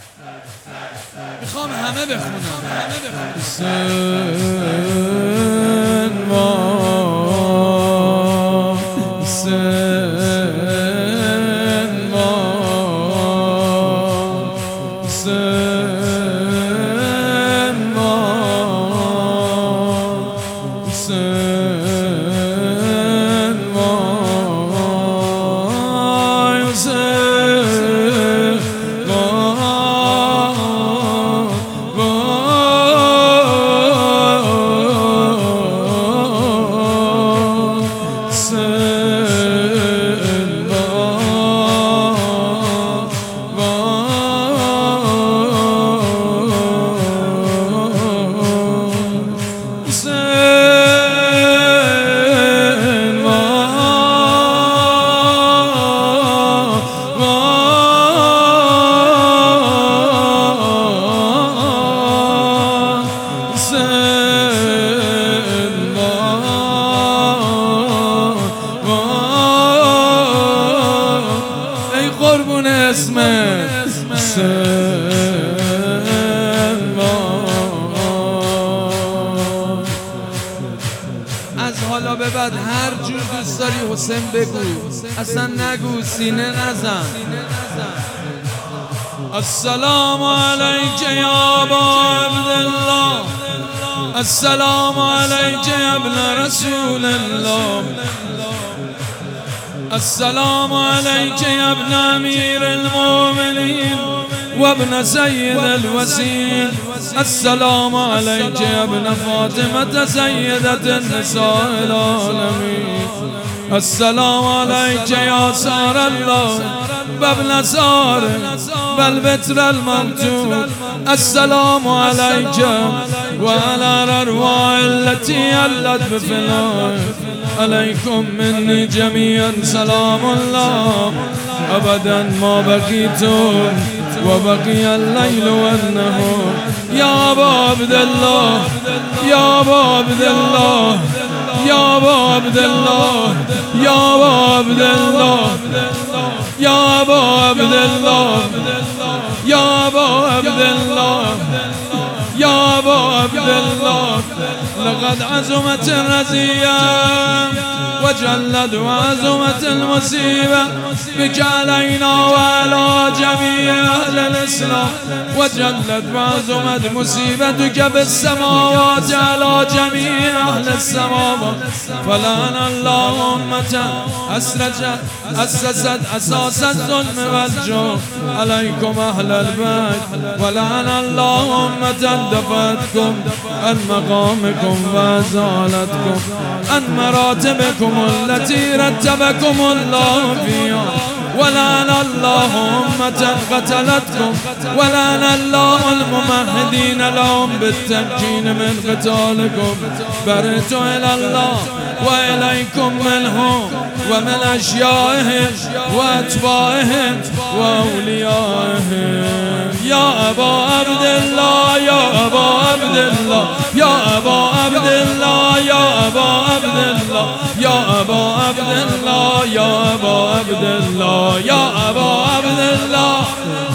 میخوام همه بخونم. از حالا به بعد هر جور دوست داری حسین بگو، اصلا نگو، سینه نزن. السلام علیک یا ابا عبدالله، السلام علیک یا ابن رسول الله، السلام علیک یا ابن امیر المؤمنین و ابن سید الوسیل، السلام علیک یا ابن فاطمة سیدة النساء العالمین، السلام علیک یا سار الله و ابن سار و البتر الممتود، السلام علیک و علی الارواح التي علت بفنائه، علیکم منی جمیعا سلام الله ابدا ما بقیتم و بقی اللیل و النهار. یا ابا عبدالله، یا ابا عبدالله، یا ابا عبدالله، یا ابا عبدالله، یا ابا عبدالله، یا ابا عبدالله، یا ابا عبدالله، لقد عظمت الرزیه و جلت و عظمت المصیبه بک علینا و علی جمیع اهل الاسلام و جلت و عظمت مصیبتک بالسماوات علی جمیع اهل السماوات، فلعن الله امة اسست اساس الظلم والجور علیکم اهل البیت، ولعن الله امة دفعتكم عن مقامكم و ازالتكم عن مراتبكم التي رتبكم الله فيها، ولعن الله أمة قتلتكم، ولعن الله الممهدين لهم بالتمكين من قتالكم، برئت إلى الله وإليكم منهم ومن أشيائهم وأتباعهم وأوليائهم. يا أبا عبد الله، يا أبا عبد الله، يا أبا عبد الله، يا أبا عبد الله، يا أبا عبد الله، يا أبا عبد الله، يا أبا عبد الله.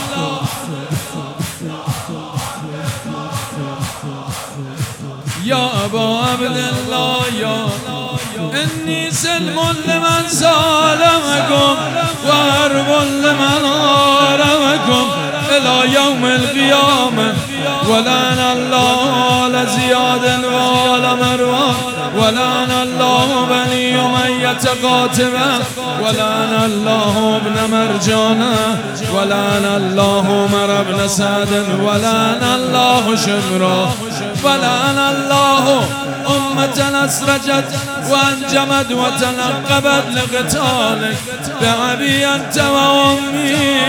يا أبا عبد الله، يا إني سلم لمن سالمكم وحرب لمن حاربكم إلى يوم القيامة، ولعن الله آل زياد وآل مروان، ولعن الله بني أمية قاتبا، ولعن الله ابن مرجانة، ولعن الله عمر بن سعد، ولعن الله شمرا، ولعن الله أمة أسرجت وأنجمت وتنقبت لقتالك بأبي أنت وأمي،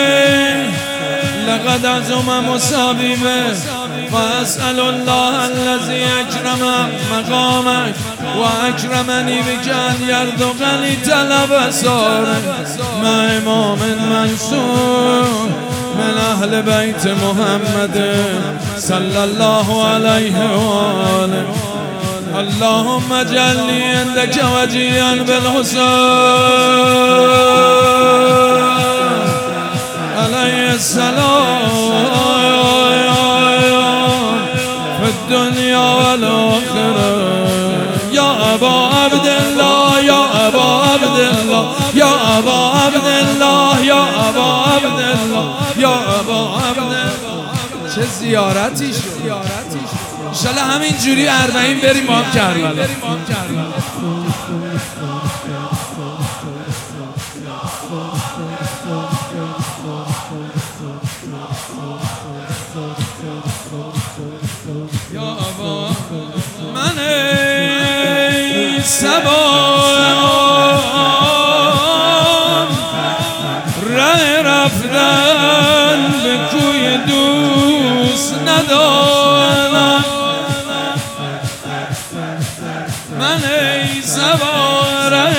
لقد عزم مصابي به، وأسأل الله الذي أكرم مقامك وأكرمني بك أن يرزقني طلب سارك مع إمام منصور من أهل بيت محمد صلى الله عليه وآله. اللهم اجعلني عندك وجيا بالحسين، عليه السلام في الدنيا والآخرة يا أبا عبد الله يا أبا عبد الله يا أبا عبد الله يا أبا عبد الله يا أبا عبد الله. چه زیارتی شد انشالله همین جوری 40 بریم با هم کربلا. یا ابا من ای سبام ره رفتن به کوی دوست ندارم من ای سبام ره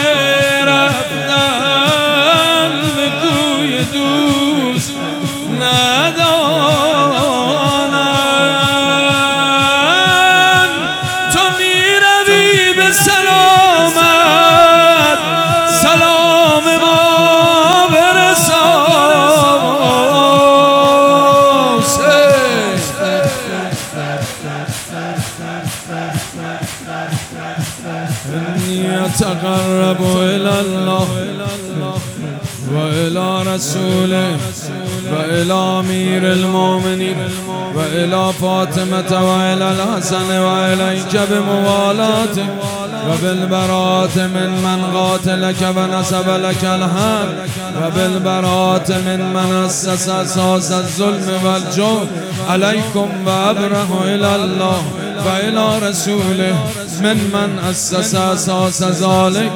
رفتن به کوی دوست ندارم سلامت سلام ما برسا إني أتقرب إلى الله وإلى رسوله وإلى أمير المؤمنين وإلى فاطمة وإلى الحسن وإليك بموالاتك وبالبراءة من قاتلك ونسب لك الحق وبالبراءة من أسس أساس الظلم والجور عليكم وأبره إلى الله وإلى رسوله من أسس أساس ذلك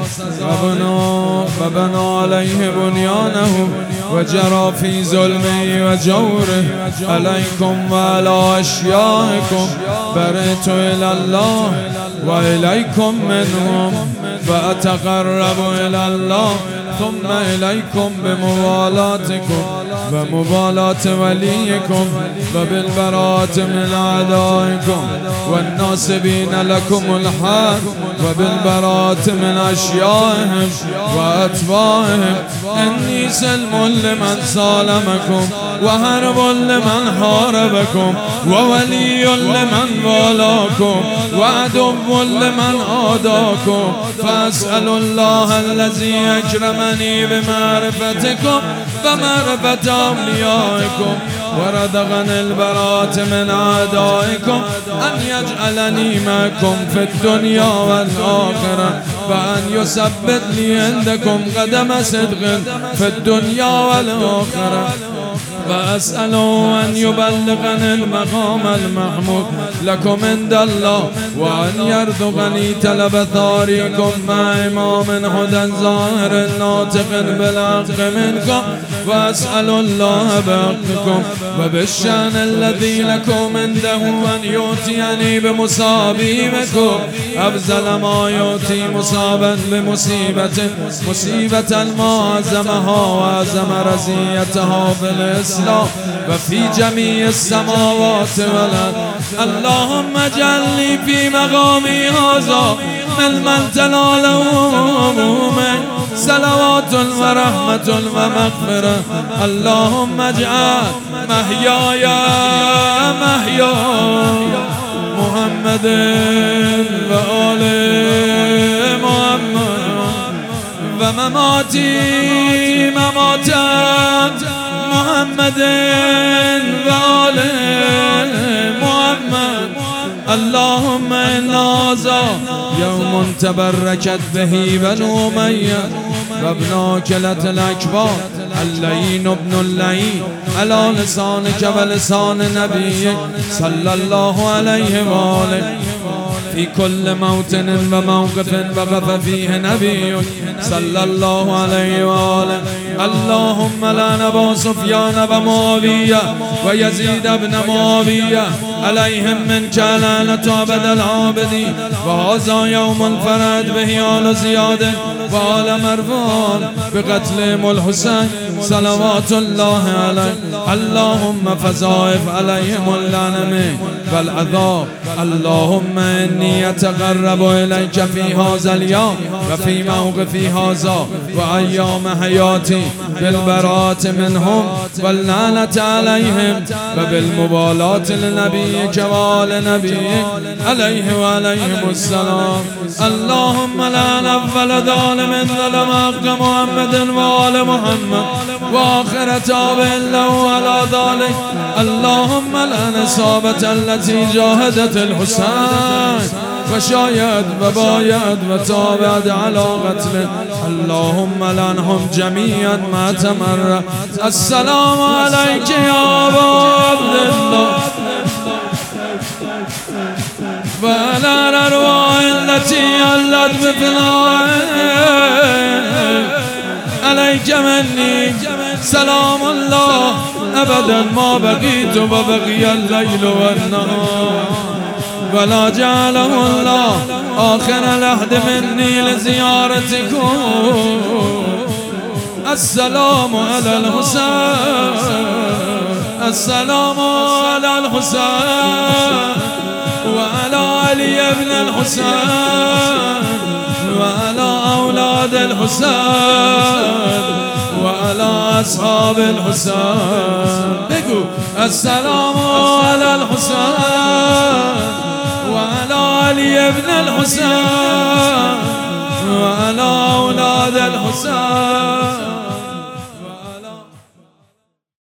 وبنى عليه بنيانه وجرى في ظلمه وجوره عليكم وعلى أشيائكم برئت إلى الله وإليكم منهم وأتقرب إلى الله ثم إليكم بموالاتكم وموالاة وليكم وبالبراءة من أعدائكم والناصبين لكم الحق وبالبراءة من أشيائهم وأتباعهم إني سلم لمن سالمكم وحرب لمن حاربكم وولي لمن والاكم وعدو لمن عاداكم فأسأل الله الذي أكرمني بمعرفتكم ومعرفة أوليائكم ورزقني البراءة من أعدائكم أن يجعلني معكم في الدنيا والآخرة وأن يثبت لي عندكم قدم صدق في الدنيا والآخرة وأسأله أن يبلغني المقام المحمود لكم عند الله وأن يرزقني طلب ثاريكم مع إمام هدى ظاهر ناطق بالحق منكم وأسأل الله بحقكم وبالشأن الذي لكم عنده أن يؤتيني بمصابيبكم أفضل ما يؤتي مصابا بمصيبة مصيبة ما عزمها وعزم رزيتها في الإسلام وفي جميع السماوات والأرض اللهم اجعلني في مقامي هذا ممن تناله همومه صلوات ورحمة ومغفرة اللهم اجعل محياي محيا محمد وآل محمد ومماتي ممات محمد وآل محمد اللهم إن هذا يوم تبركت به بنو أمية وابن كلة الأكبر اللعين ابن اللعين على لسانك ولسان نبيك صلى الله عليه وآله في كل موطن وموقف وقف فيه نبيك صلى الله عليه وآله اللهم لعن أبا سفيان ومعاوية ويزيد بن معاوية عليهم منك لعنة أبد العابدين وهذا يوم الفرد به آل زياد وآل مروان بقتلهم الحسين صلوات الله عليه. اللهم فضاعف عليهم اللعنة والعذاب. اللهم إني أتقرب إليك في هذا اليوم وفي موقفي هذا وأيام حياتي بالبراءة منهم واللعنة عليهم وبالمبالاة لنبيك وآل نبيك عليه وعليهم السلام. اللهم لا نفل ظالم ظلم حق محمد وآل محمد وآخر تابع له على ذلك. اللهم لا نصابة التي جاهدت الحسين وشايد وبايد وتابعد على قتله. اللهم لعنهم جميعا ما تمر. السلام عليك يا أبا عبد الله وعلى الأرواح التي علت بفنائك عليك مني سلام الله أبدا ما بقيت وبقي الليل والنهار ولا جعله الله آخر العهد مني لزيارتكم. السلام على الحسين السلام على الحسين وعلى علي بن الحسين وعلى أولاد الحسين وعلى أصحاب الحسين. بقوا السلام على الحسين وعلى علي بن الحسين وعلى أولاد الحسين